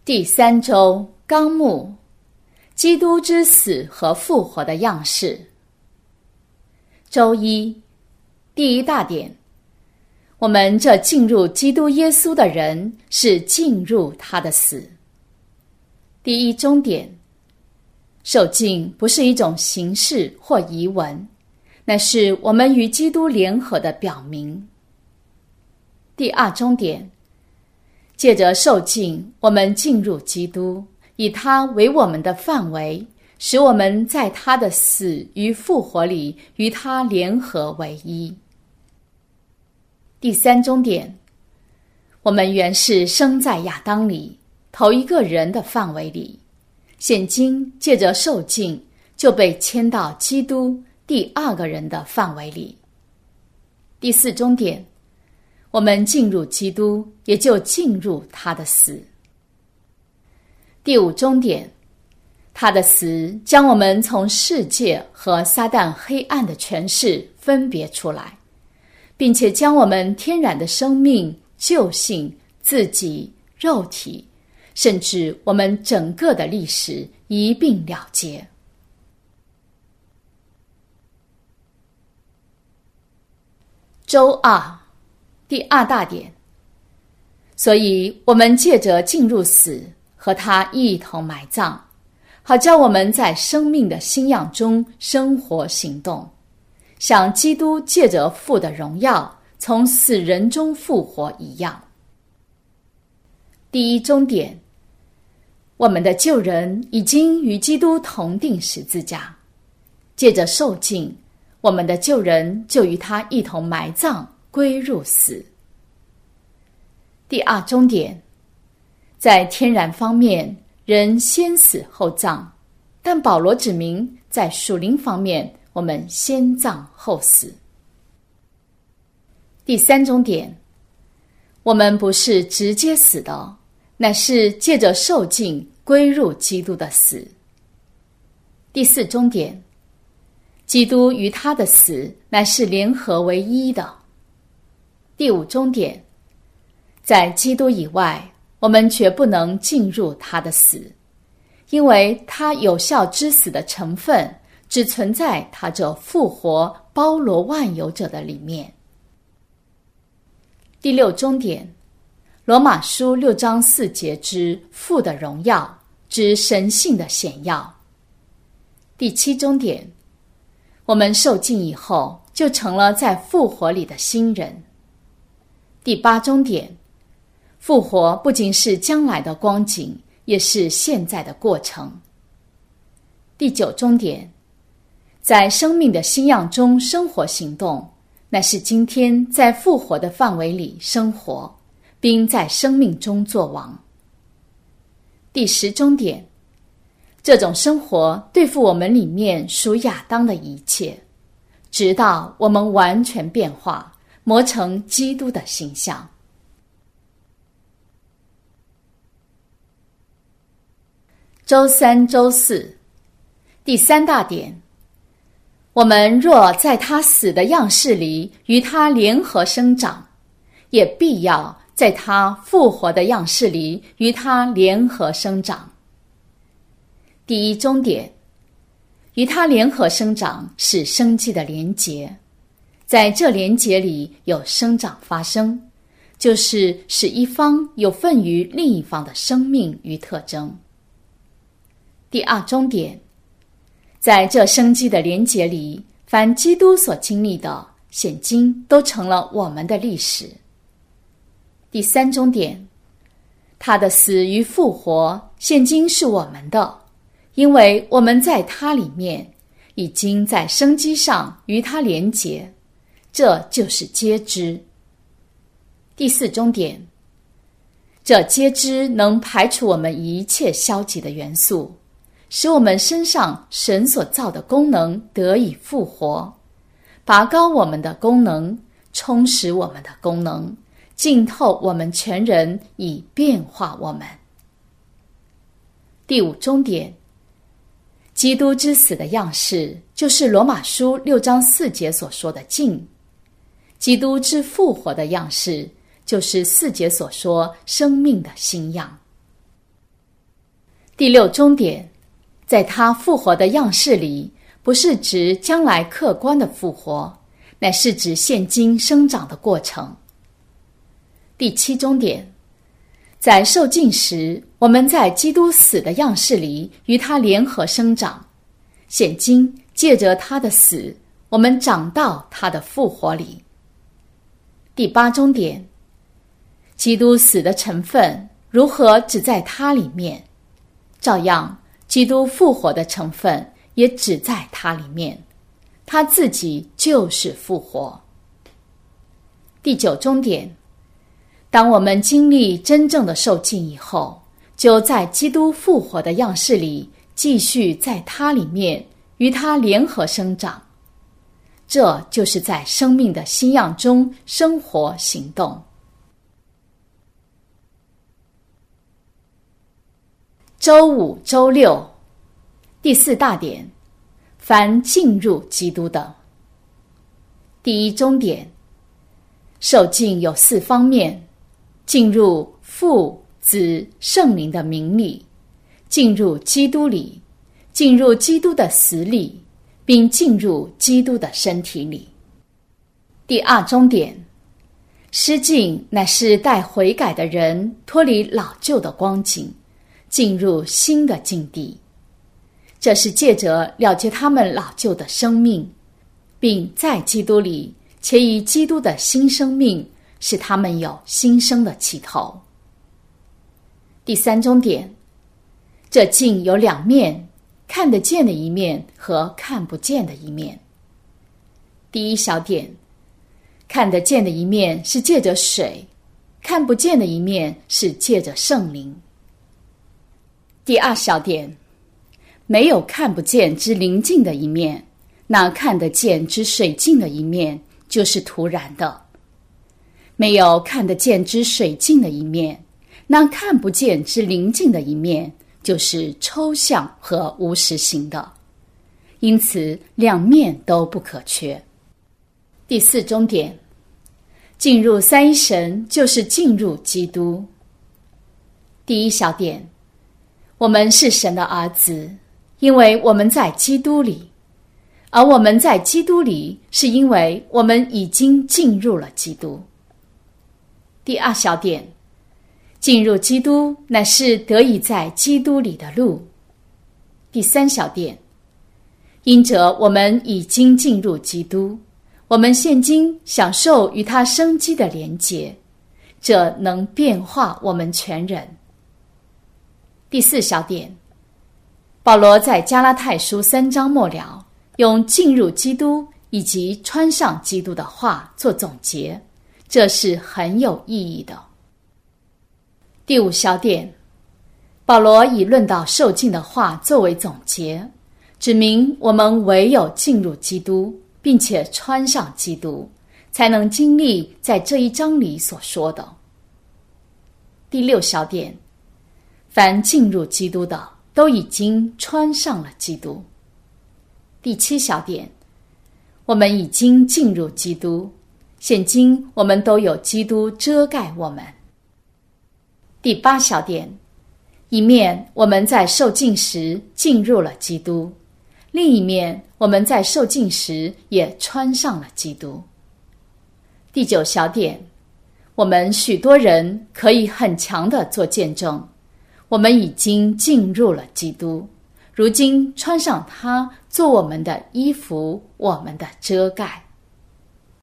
第3周纲目：基督之死和复活的样式。周一，第一大点，我们这进入基督耶稣的人是进入他的死。第一中点，受浸不是一种形式或仪文，乃是我们与基督联合的表明。第二中点，借着受浸，我们进入基督，以他为我们的范围，使我们在他的死与复活里与他联合为一。第三中点，我们原是生在亚当里，头一个人的范围里，现今借着受浸，就被迁到基督第二个人的范围里。第四中点，我们进入基督，也就进入他的死。第五中点，他的死将我们从世界和撒旦黑暗的权势分别出来，并且将我们天然的生命、救性、自己、肉体，甚至我们整个的历史一并了结。周二，第二大点，所以我们借着进入死，和他一同埋葬，好叫我们在生命的新样中生活行动，像基督借着父的荣耀从死人中复活一样。第一中点，我们的旧人已经与基督同定十字架，借着受浸，我们的旧人就与他一同埋葬，归入死。第二中点，在天然方面，人先死后葬，但保罗指明，在属灵方面，我们先葬后死。第三中点，我们不是直接死的，乃是借着受浸归入基督的死。第四中点，基督与他的死乃是联合为一的。第五中点，在基督以外，我们绝不能进入他的死，因为他有效之死的成分只存在他这复活包罗万有者的里面。第六中点，罗马书6章4节之父的荣耀，之神性的显耀。第七中点，我们受浸以后，就成了在复活里的新人。第八中点，复活不仅是将来的光景，也是现在的过程。第九中点，在生命的新样中生活行动，乃是今天在复活的范围里生活，并在生命中作王。第十中点，这种生活对付我们里面属亚当的一切，直到我们完全变化，磨成基督的形象。周三、周四，第三大点，我们若在他死的样式里与他联合生长，也必要在他复活的样式里与他联合生长。第一中点，与他联合生长是生机的连结，在这连结里有生长发生，就是使一方有份于另一方的生命与特征。第二中点，在这生机的连结里，凡基督所经历的，现今都成了我们的历史。第三中点，他的死与复活，现今是我们的，因为我们在他里面，已经在生机上与他连结，这就是接枝。第四中点，这接枝能排除我们一切消极的元素，使我们身上神所造的功能得以复活，拔高我们的功能，充实我们的功能，浸透我们全人，以变化我们。第五中点，基督之死的样式，就是罗马书6章4节所说的浸；基督之复活的样式，就是4节所说生命的新样。 第六终点，在他复活的样式里，不是指将来客观的复活，乃是指现今生长的过程。第七终点，在受浸时，我们在基督死的样式里与他联合生长，现今借着他的死，我们长到他的复活里。第八终点，基督死的成分如何只在他里面，照样基督复活的成分也只在他里面，他自己就是复活。第九终点，当我们经历真正的受浸以后，就在基督复活的样式里继续在他里面与他联合生长，这就是在生命的新样中生活行动。周五、周六，第四大点，凡进入基督的。第一终点，受浸有四方面：进入父、子、圣灵的名里，进入基督里，进入基督的死里，并进入基督的身体里。第二终点，施浸乃是带悔改的人脱离老旧的光景，进入新的境地。这是借着了结他们老旧的生命，并在基督里且以基督的新生命使他们有新生的起头。第三终点，这浸有两面，看得见的一面和看不见的一面。第一小点，看得见的一面是借着水，看不见的一面是借着圣灵。第二小点，没有看不见之灵境的一面，那看得见之水境的一面就是徒然的；没有看得见之水境的一面，那看不见之灵境的一面就是抽象和无实行的。因此两面都不可缺。第四终点，进入三一神就是进入基督。第一小点，我们是神的儿子，因为我们在基督里，而我们在基督里是因为我们已经进入了基督。第二小点，进入基督乃是得以在基督里的路。第三小点，因着我们已经进入基督，我们现今享受与他生机的连结，这能变化我们全人。第四小点，保罗在加拉太书3章末了，用进入基督以及穿上基督的话做总结，这是很有意义的。第五小点，保罗以论到受浸的话作为总结，指明我们唯有进入基督，并且穿上基督，才能经历在这一章里所说的。第六小点，凡进入基督的，都已经穿上了基督。第七小点，我们已经进入基督，现今我们都有基督遮盖我们。第八小点，一面我们在受浸时进入了基督，另一面我们在受浸时也穿上了基督。第九小点，我们许多人可以很强地做见证，我们已经进入了基督，如今穿上它做我们的衣服，我们的遮盖。